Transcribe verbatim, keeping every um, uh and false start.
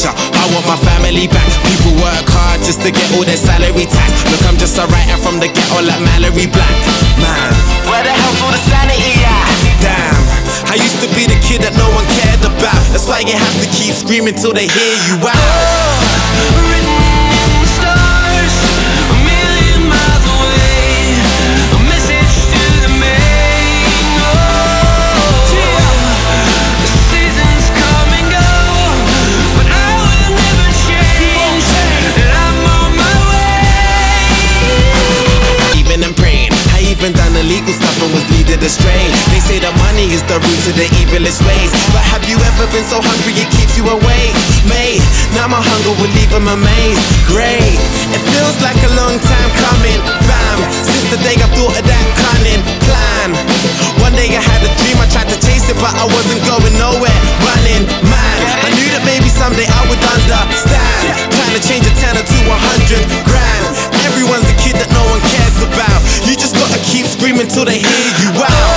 future. I want my family back. People work hard just to get all their salary tax. Look, I'm just a writer from the ghetto like Mallory Black. Man, where the hell's all the sanity at? Damn, I used to be the kid that no one cared about. That's why you have to keep screaming till they hear you out. Written in the stars, a million miles away, a message to the main. Oh, the seasons come and go, but I will never change, and I'm on my way. Even in praying, I even done illegal stuff and was leaded astray. They say that money is the root of the evilest ways, but have you ever been so hungry it keeps you awake? Mate, now my hunger will leave them amazed. Great, it feels like a long time coming, fam, since the day I thought of that cunning plan. One day I had a dream, I tried to chase it, but I wasn't going nowhere. Running mad, I knew that maybe someday I would understand. Trying to change a tenner to a hundred grand. Everyone's a kid that no one cares about. You just gotta keep screaming till they hear you out.